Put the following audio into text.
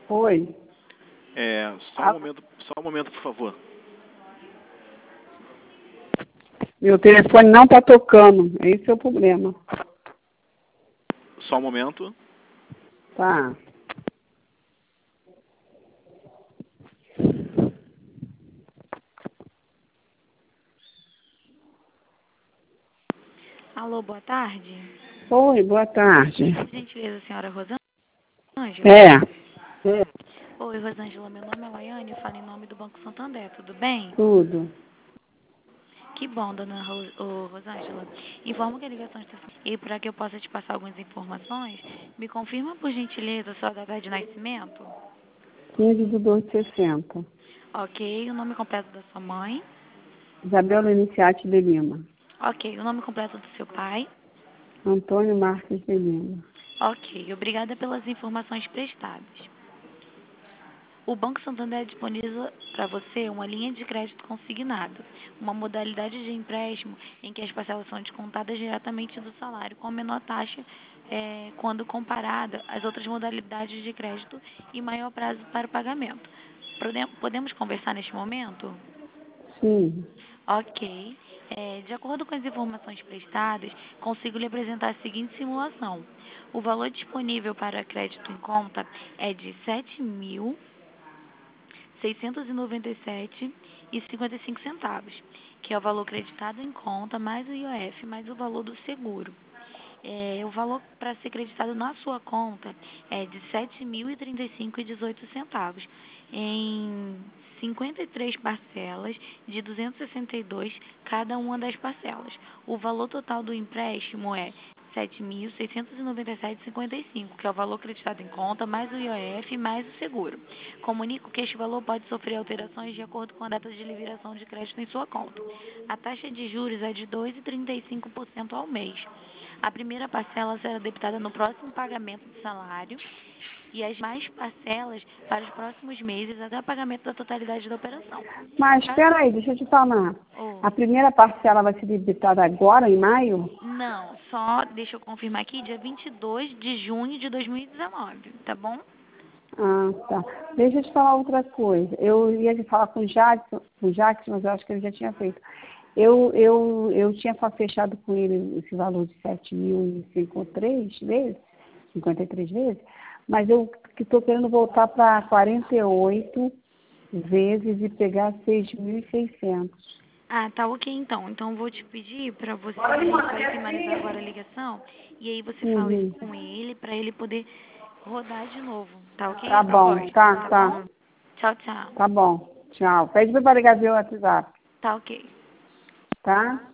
Oi. Só um momento, por favor. Meu telefone não está tocando. Esse é o problema. Só um momento. Tá. Alô, boa tarde. Oi, boa tarde. Por gentileza, senhora Rosângela? Oi, Rosângela, meu nome é Laiane, eu falo em nome do Banco Santander, tudo bem? Tudo. Que bom, dona Rosângela. Informo que a ligação está... E para que eu possa te passar algumas informações, me confirma, por gentileza, a sua data de nascimento? 15/2/60. Ok, o nome completo da sua mãe? Isabela Iniciati de Lima. Ok, o nome completo do seu pai? Antônio Marques de Lima. Ok, obrigada pelas informações prestadas. O Banco Santander disponibiliza para você uma linha de crédito consignado, uma modalidade de empréstimo em que as parcelas são descontadas diretamente do salário, com a menor taxa quando comparada às outras modalidades de crédito e maior prazo para o pagamento. Podemos conversar neste momento? Sim. Ok. De acordo com as informações prestadas, consigo lhe apresentar a seguinte simulação. O valor disponível para crédito em conta é de R$ 7.697,55, que é o valor creditado em conta, mais o IOF, mais o valor do seguro. O valor para ser creditado na sua conta é de R$ 7.035,18, em 53 parcelas de 262 cada uma das parcelas. O valor total do empréstimo é R$ 7.697,55, que é o valor acreditado em conta, mais o IOF, mais o seguro. Comunico que este valor pode sofrer alterações de acordo com a data de liberação de crédito em sua conta. A taxa de juros é de 2,35% ao mês. A primeira parcela será debitada no próximo pagamento do salário e as mais parcelas para os próximos meses até o pagamento da totalidade da operação. Mas espera aí, deixa eu te falar. A primeira parcela vai ser debitada agora, em maio? Não, só deixa eu confirmar aqui, dia 22 de junho de 2019, tá bom? Ah, tá. Deixa eu te falar outra coisa. Eu ia te falar com o Jackson, mas eu acho que ele já tinha feito. Eu tinha fechado com ele esse valor de 53 vezes, mas eu estou querendo voltar para 48 vezes e pegar 6.600. Ah, tá ok então. Então eu vou te pedir para você finalizar agora a ligação e aí você fala isso com ele para ele poder rodar de novo, tá ok? Tá bom, tá. Bom? Tchau, tchau. Tá bom, tchau. Pede para ligar via WhatsApp, Tá ok. tá?